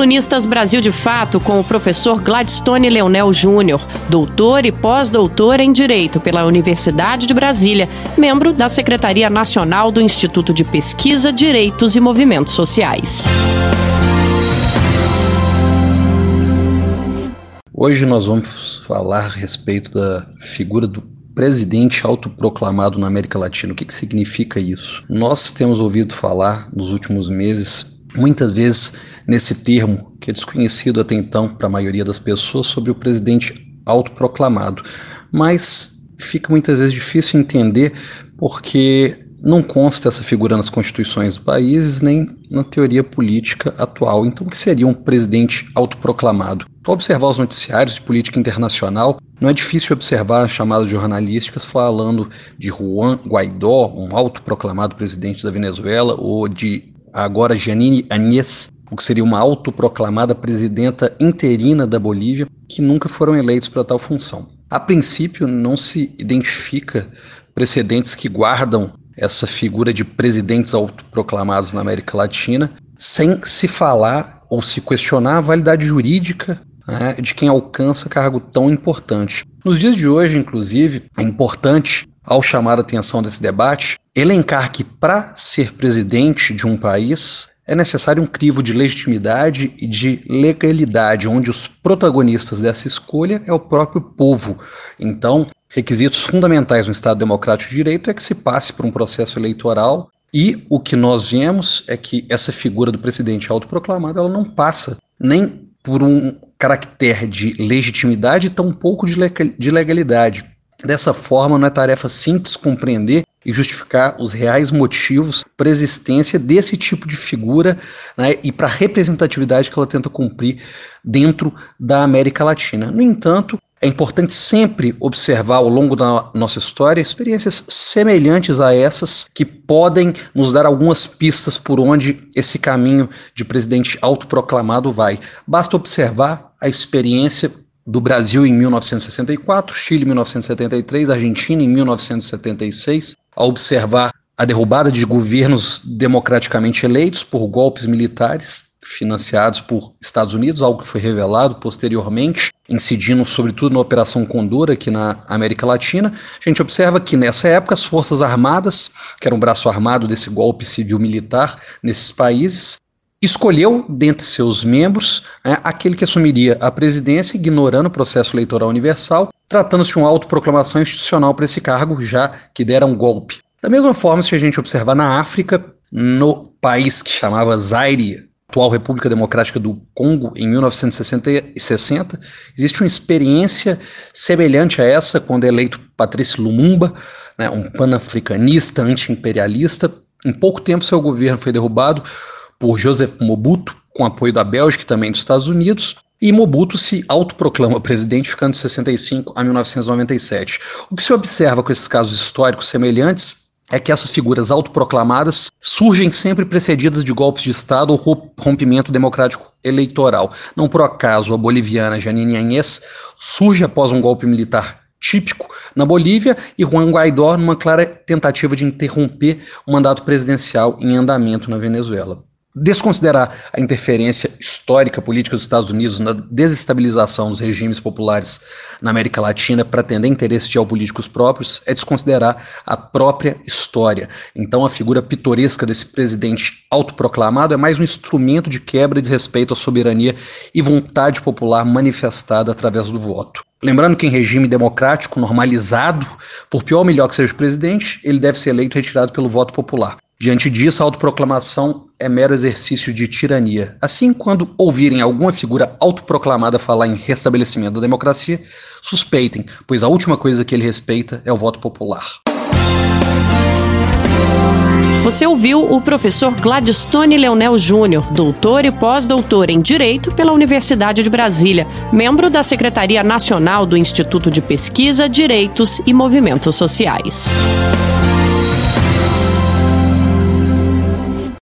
Colunistas Brasil de Fato com o professor Gladstone Leonel Júnior, doutor e pós-doutor em Direito pela Universidade de Brasília, membro da Secretaria Nacional do Instituto de Pesquisa, Direitos e Movimentos Sociais. Hoje nós vamos falar a respeito da figura do presidente autoproclamado na América Latina. O que significa isso? Nós temos ouvido falar nos últimos meses, muitas vezes, nesse termo que é desconhecido até então para a maioria das pessoas, sobre o presidente autoproclamado. Mas fica muitas vezes difícil entender porque não consta essa figura nas constituições dos países nem na teoria política atual. Então, o que seria um presidente autoproclamado? Ao observar os noticiários de política internacional, não é difícil observar as chamadas jornalísticas falando de Juan Guaidó, um autoproclamado presidente da Venezuela, ou de agora Jeanine Áñez, o que seria uma autoproclamada presidenta interina da Bolívia, que nunca foram eleitos para tal função. A princípio, não se identifica precedentes que guardam essa figura de presidentes autoproclamados na América Latina, sem se falar ou se questionar a validade jurídica de quem alcança cargo tão importante. Nos dias de hoje, inclusive, é importante, ao chamar a atenção desse debate, elencar que para ser presidente de um país é necessário um crivo de legitimidade e de legalidade, onde os protagonistas dessa escolha é o próprio povo. Então, requisitos fundamentais no Estado Democrático de Direito é que se passe por um processo eleitoral, e o que nós vemos é que essa figura do presidente autoproclamado ela não passa nem por um caractere de legitimidade e tampouco de legalidade. Dessa forma, não é tarefa simples compreender e justificar os reais motivos para a existência desse tipo de figura, e para a representatividade que ela tenta cumprir dentro da América Latina. No entanto, é importante sempre observar ao longo da nossa história experiências semelhantes a essas que podem nos dar algumas pistas por onde esse caminho de presidente autoproclamado vai. Basta observar a experiência do Brasil em 1964, Chile em 1973, Argentina em 1976, a observar a derrubada de governos democraticamente eleitos por golpes militares financiados por Estados Unidos, algo que foi revelado posteriormente, incidindo sobretudo na Operação Condor aqui na América Latina. A gente observa que nessa época as Forças Armadas, que era um braço armado desse golpe civil-militar nesses países, escolheu dentre seus membros aquele que assumiria a presidência, ignorando o processo eleitoral universal, tratando-se de uma autoproclamação institucional para esse cargo, já que dera um golpe. Da mesma forma, se a gente observar na África, no país que chamava Zaire, atual República Democrática do Congo, em 1960, existe uma experiência semelhante a essa quando é eleito Patrice Lumumba, um panafricanista, anti-imperialista. Em pouco tempo, seu governo foi derrubado por Joseph Mobutu, com apoio da Bélgica e também dos Estados Unidos, e Mobutu se autoproclama presidente, ficando de 65 a 1997. O que se observa com esses casos históricos semelhantes é que essas figuras autoproclamadas surgem sempre precedidas de golpes de Estado ou rompimento democrático eleitoral. Não por acaso a boliviana Jeanine Áñez surge após um golpe militar típico na Bolívia e Juan Guaidó numa clara tentativa de interromper o mandato presidencial em andamento na Venezuela. Desconsiderar a interferência histórica política dos Estados Unidos na desestabilização dos regimes populares na América Latina para atender interesses geopolíticos próprios é desconsiderar a própria história. Então a figura pitoresca desse presidente autoproclamado é mais um instrumento de quebra e desrespeito à soberania e vontade popular manifestada através do voto. Lembrando que em regime democrático normalizado, por pior ou melhor que seja o presidente, ele deve ser eleito e retirado pelo voto popular. Diante disso, a autoproclamação é mero exercício de tirania. Assim, quando ouvirem alguma figura autoproclamada falar em restabelecimento da democracia, suspeitem, pois a última coisa que ele respeita é o voto popular. Você ouviu o professor Gladstone Leonel Júnior, doutor e pós-doutor em Direito pela Universidade de Brasília, membro da Secretaria Nacional do Instituto de Pesquisa, Direitos e Movimentos Sociais.